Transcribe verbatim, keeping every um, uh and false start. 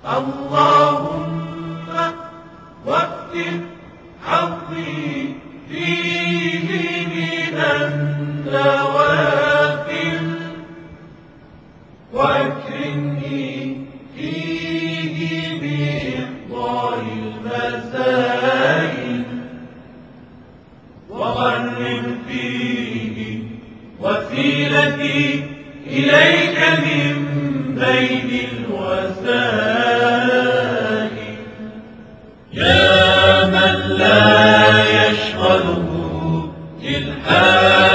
اللهم واكتب حظي فيه من النوافل واكرمني فيه بإحضار المسائل وقرب فيه وسيلتي إليك من بين الوسائل. يا من لا يشغله إلحاد